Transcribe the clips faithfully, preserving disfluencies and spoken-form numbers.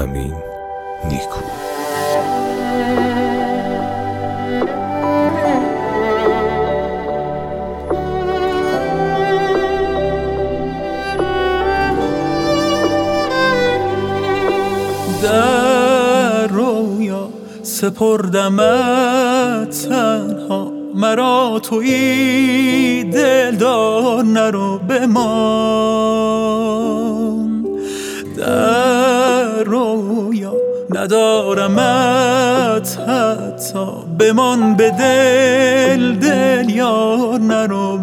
همین نیکو. در رویا سپردمت تنها، مرا تویی دلدار نرو بمان. در رویا ندارمت حتی، بمان به دل دل یار نرو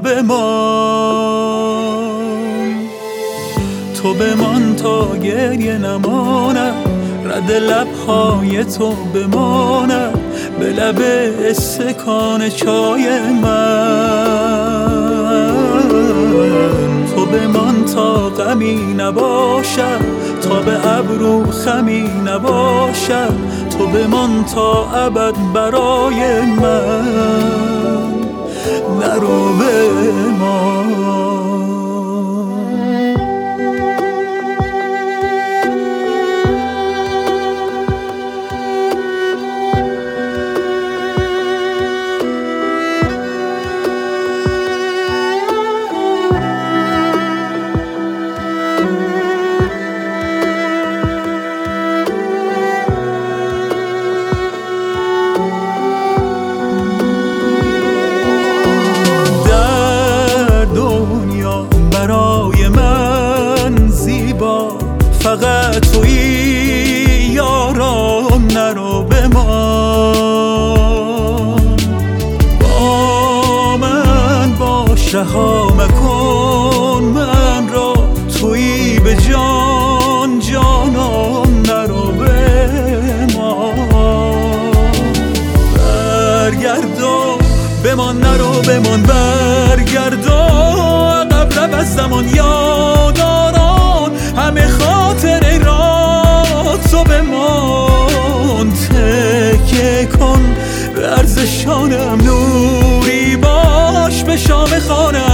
بمان. تو بمان تا گریه نماند، رد لبهای تو بماند به لب استکان چای من. تو بمان تا غمی نباشد، تا به ابرو خمی نباشد. تو بمان تا ابد برای من، نرو بمان. برای من زیبا فقط تویی یارم، نرو بمان. با من باش رها مکن من را، تویی به جان جانم، نرو بمان. برگردو بمان، نرو بمان، برگردو رب از زمان یاداران، همه خاطره را تو بمان. تکیه کن به ارزشانم، نوری باش به شام خانم.